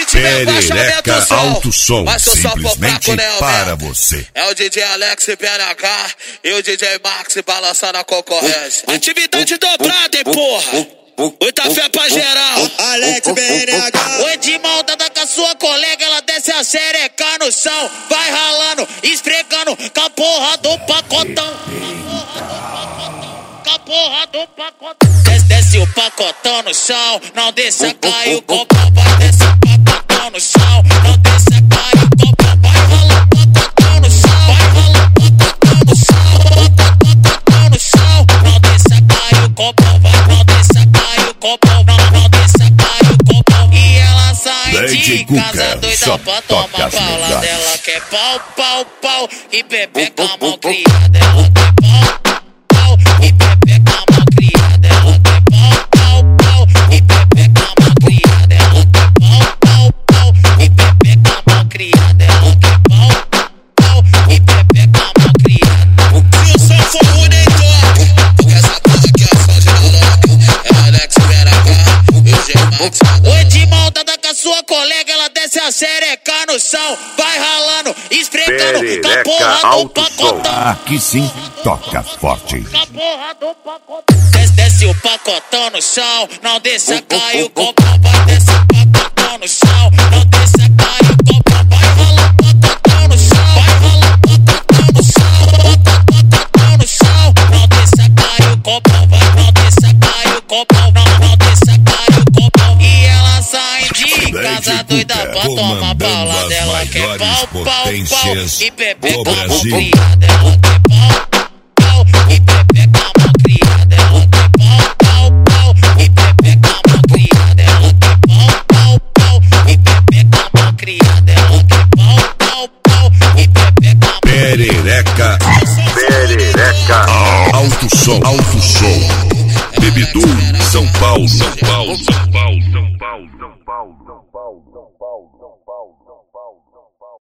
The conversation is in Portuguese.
Se tiver baixa, aumenta o som. Alto som, mas se o som for fraco, né, para você. É o DJ Alex PNH e o DJ Max balançando a concorrência. Atividade dobrada, hein, porra. Muita fé pra geral. Alex PNH. O Edmão tá com a sua colega, ela desce a xereca no chão. Vai ralando, esfregando com a porra do pacotão. Com a porra do pacotão. Desce o pacotão no chão, não deixa cair o copo. Vai descer o pacotão no chão, não deixa cair o copo. Vai ralar o pacotão no chão, vai ralar o pacotão no chão. Pacotão no chão, não deixa cair o copo. Não deixa cair o copo, não deixa cair o copo. E ela sai de casa doida pra tomar bala dela. Quer pau, pau, pau, e bebê com a mão criada. Ela quer pau, pau, e bebê com a mão criada. Ela quer pau, pau, pau, e bebê com a mão criada. Ela quer pau, pau, pau, e bebê com a mão criada. Ela quer pau, pau, e bebê com a mão criada. Se o som for ruim, nem toque, porque essa porra aqui é só de maloca. É Alex PNH e o DJ Max. O Edmão tá com a sua colega, ela desce a xereca no chão. Vai ralando, esfregando com a porra do pacotão. Aqui sim, toca forte. Com a porra do pacotão. Desce o pacotão no chão, não deixa cair o copo. Vai descer o pacotão no chão, não deixa cair o copo. Vai ralar o pacotão no chão, vai ralar o pacotão no chão. Pacotão no chão, não deixa cair o copo. Não deixa cair o copo, não deixa cair o copo. E ela sai de casa doida pra tomar bala dela. Quer pau, pau, pau, e bebê com a mão criada. Ela quer pau, pau, e bebê com a mão criada. Ela quer pau, pau, pau, e bebê com a mão criada. Ela quer pau, pau, pau, e bebê com a mão criada. Ela quer pau, pau, pau, e bebê com a mão criada. Perereca. Alto som. Bebedouro, São Paulo.